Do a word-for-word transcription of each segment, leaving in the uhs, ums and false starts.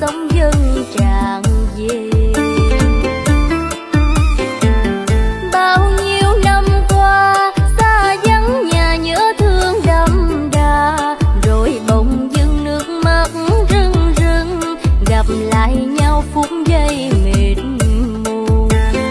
sống dân tràn về. Bao nhiêu năm qua xa vắng nhà nhớ thương đậm đà, rồi bỗng dưng nước mắt rưng rưng gặp lại nhau phút giây mệt mù.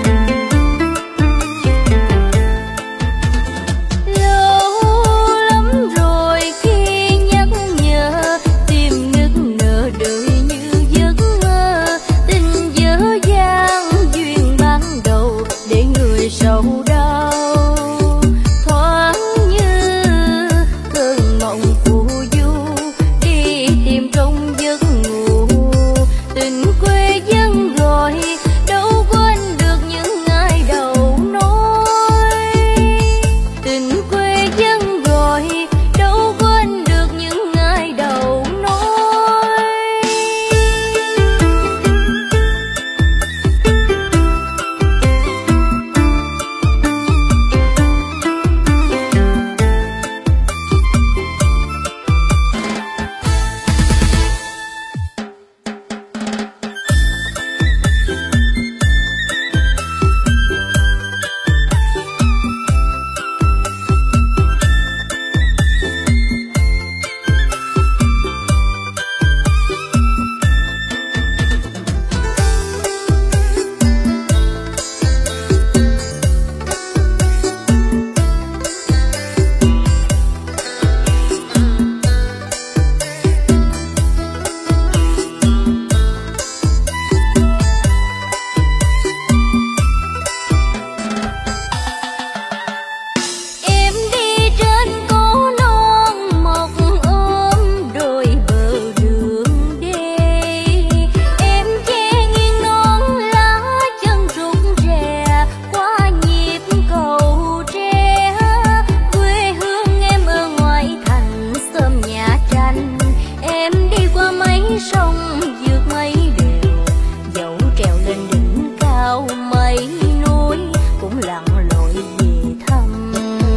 Lâu lắm rồi khi nhắc nhớ tim nức nở đời như giấc mơ, tình dở dang duyên ban đầu để người sầu đau. Thoáng như cơn mộng phù du đi tìm trong giấc ngủ, tình quê dân gọi đâu quên được những ngày đầu nói. Tình quê dân gọi đâu quên được những ngày đầu nói. Em đi trên cố non một ôm đôi bờ đường đê, em che nghiêng non lá chân rụng rè qua nhịp cầu tre. Quê hương em ở ngoại thành xóm nhà tranh, em đi qua mấy sông vượt mấy đèo, dẫu trèo lên đỉnh cao mấy núi cũng lặn lội về thăm.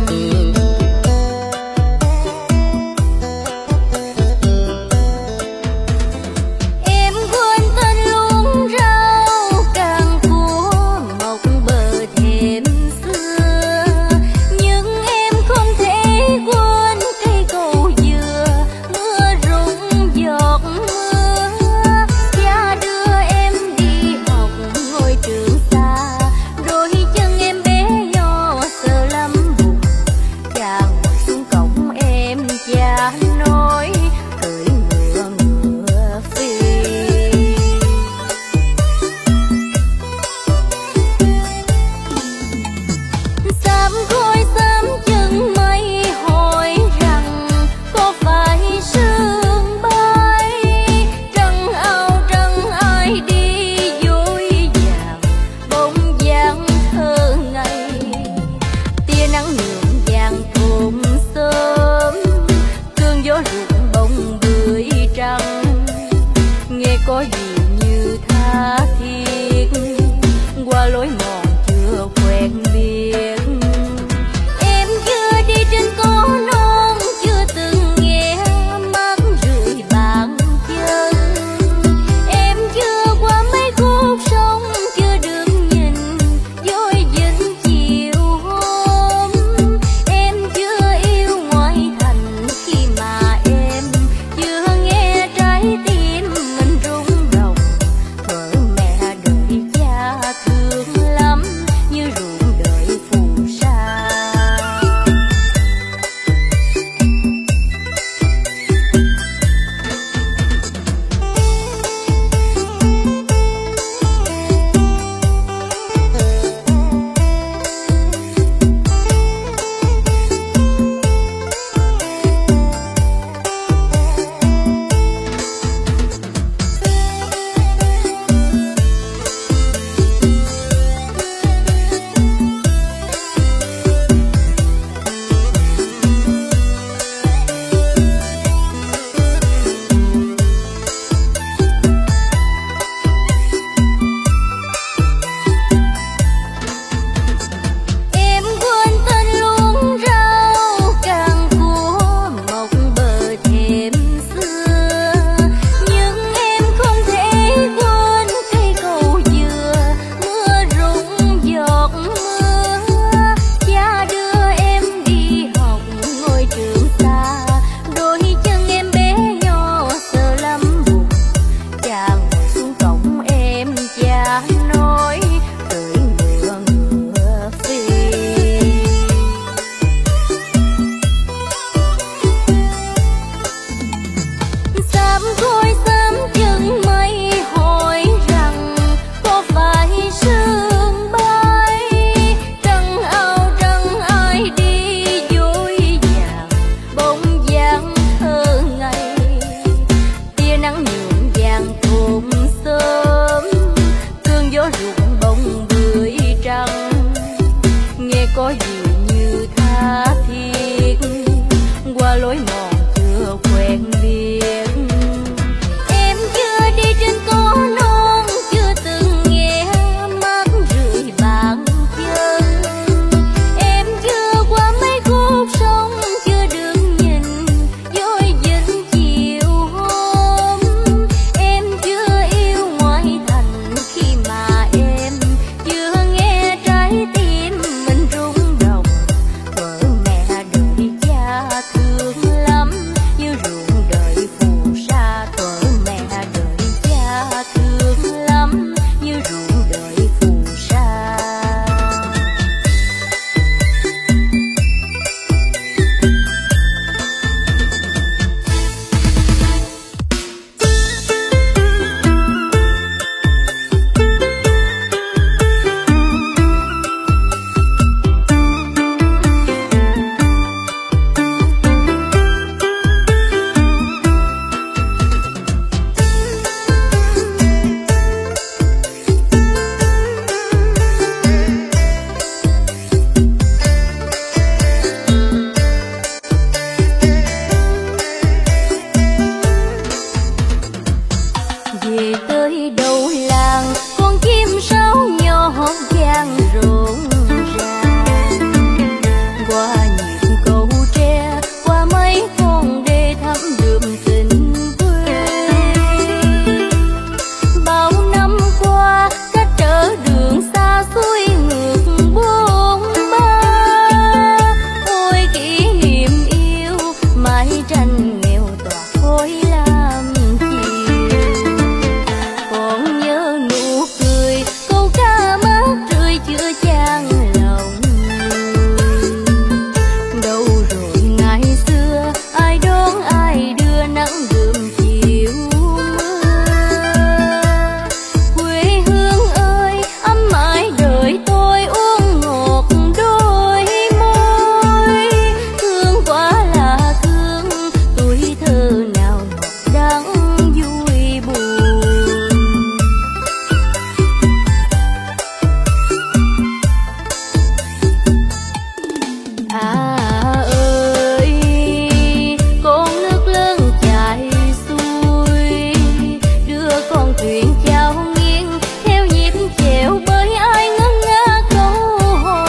Em quên tên luống rau càng của một bờ thềm xưa, nhưng em không thể quên cây cầu dừa mưa rụng giọt mưa. Cha đưa em đi học ngôi trường xa, đôi chân em bé nhỏ sợ lắm bụng. Cha ngồi xuống cổng em cha nói cưỡi ngựa ngựa phi. Sám khói sám chân mây hỏi rằng có phải sương bay, trăng ao trăng ai đi dối vàng bóng dáng thơ ngây. Tia nắng nhuộm vàng thôn sớm, cơn gió rụng bông bưởi trắng, nghe có gì như tha thiết qua lối mòn chưa quen biết. Em chưa đi trên cố non chưa từng nghe mắt rượi bàn chân, em chưa qua mấy khúc sông chưa được nhìn dối dinh chiều hôm. Em chưa yêu ngoại thành khi mà em chưa nghe trái tim mình rung động. về tới đầu làng con chim sáo nhỏ vang rộn ràng qua nhịp cầu tre qua mấy con đê thắm đượm tình quê. Bao năm qua cách trở đường xa xuôi ngược bốn ba, ôi kỷ niệm yêu mái tranh nghèo tỏa khói lam chiều. Còn nhớ nụ cười câu ca mát rượi chưa chan lòng người. Đâu rồi ngày xưa ai đón ai đưa nắng đượm chiều mưa. Quê hương ơi ấm mãi đời tôi uống ngọt đôi môi. Thương quá là thương tuổi thơ nào ngọt đắng vui buồn. À ơi con nước lớn chảy xuôi đưa con thuyền chao nghiêng theo nhịp chèo bởi ai ngân nga câu hò.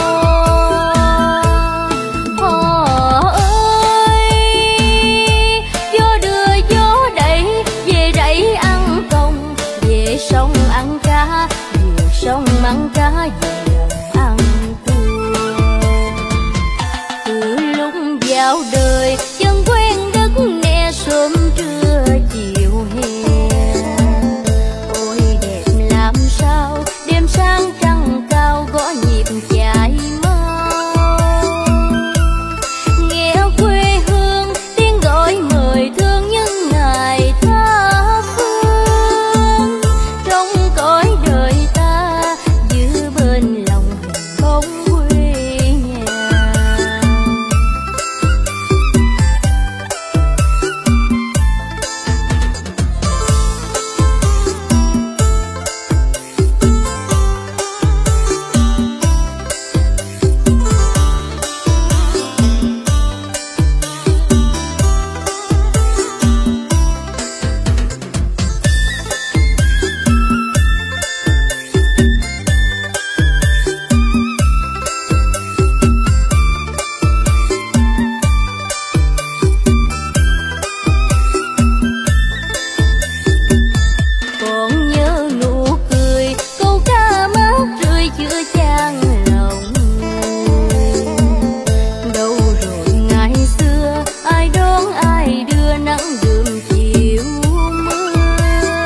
Hò ơi gió đưa gió đẩy về rẫy ăn công, về sông ăn cá, về sông ăn cá, về đồng ăn cua. Từ lúc vào đời chân quen đất nè sớm trưa chiều hè. Ôi đẹp làm sao đêm sáng trăng cao gõ nhịp chạy mau. Nghe quê hương tiếng gọi mời thương những ngày tha phương. Trong cõi đời ta giữ bên lòng hình bóng quê nhà. Còn nhớ nụ cười câu ca mát rượi chưa chan lòng người. Đâu rồi ngày xưa ai đón ai đưa nắng đượm chiều mưa.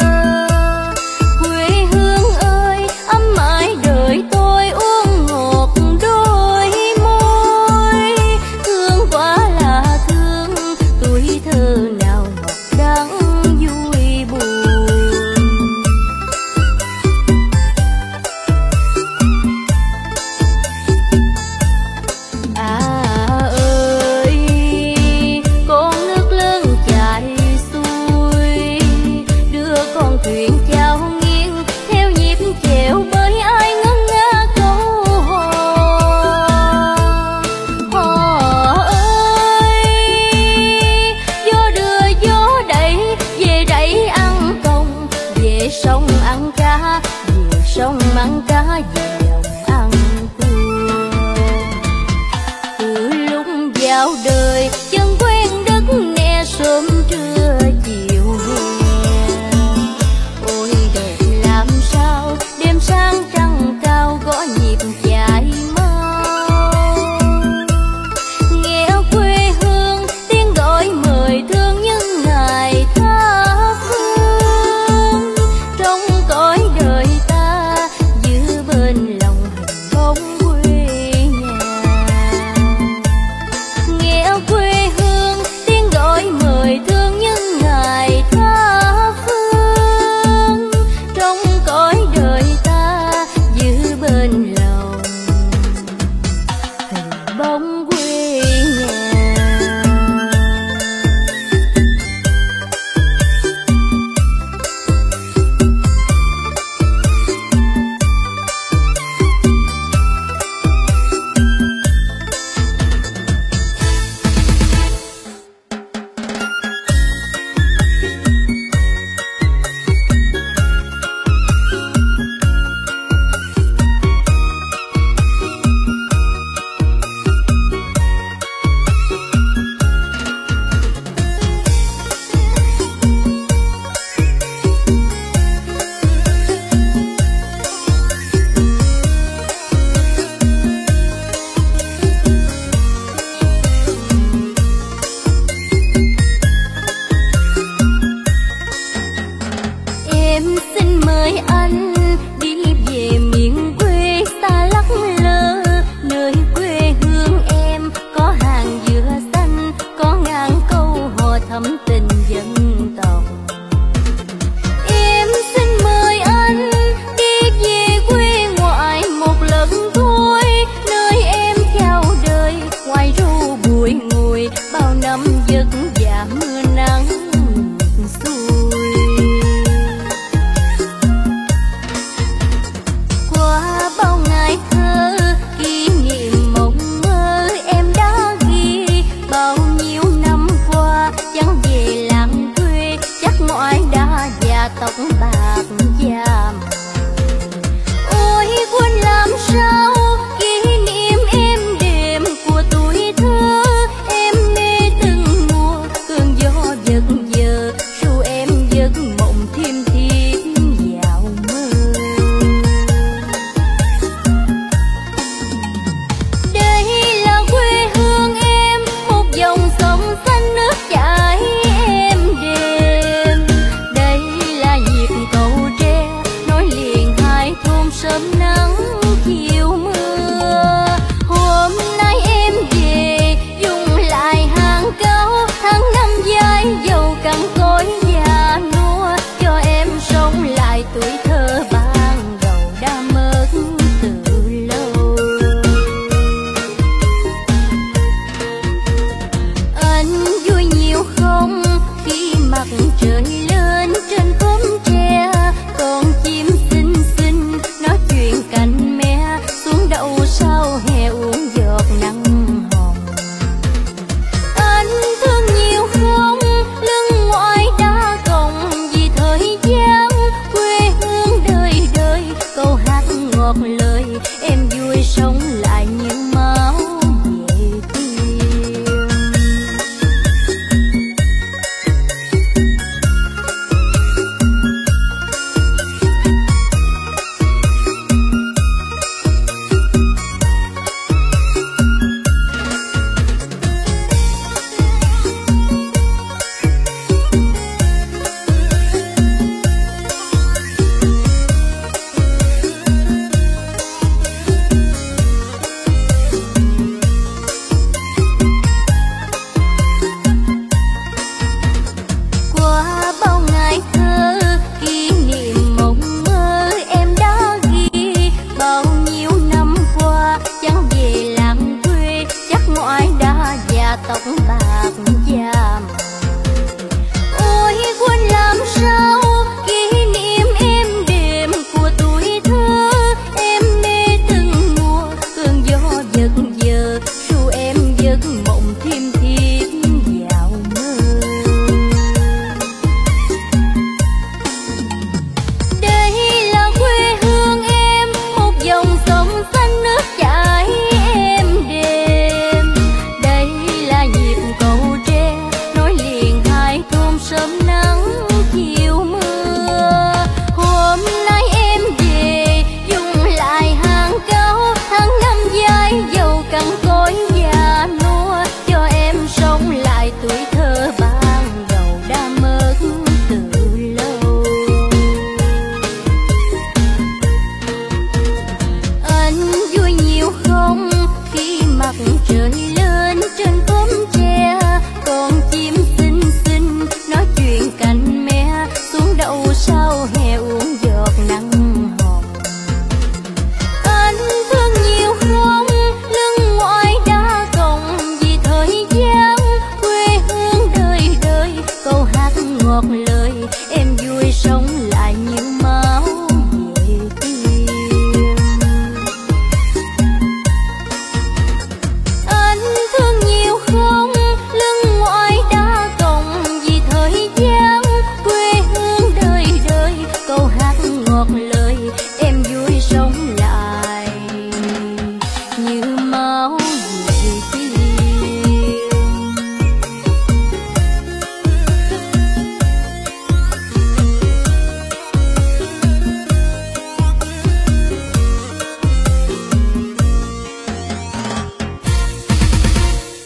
Quê hương ơi ấm mãi đời tôi uống ngọt đôi môi. Thương quá là thương tuổi thơ nào ngọt đắng vui buồn. À ơi con nước lớn chảy xuôi đưa con thuyền chao nghiêng theo nhịp chèo bởi ai ngân nga câu hò. Hò ơi gió đưa gió đẩy về rẫy ăn công, về sông ăn cá, về sông ăn cá, về đồng ăn cua. Từ lúc vào đời chân quen đất nè sớm trưa chiều hè. Ôi đẹp làm sao đêm sáng trăng cao gõ nhịp chạy mau. Nghe quê hương tiếng gọi mời thương những ngày tha phương. Trong cõi đời ta giữ bên em xin mời anh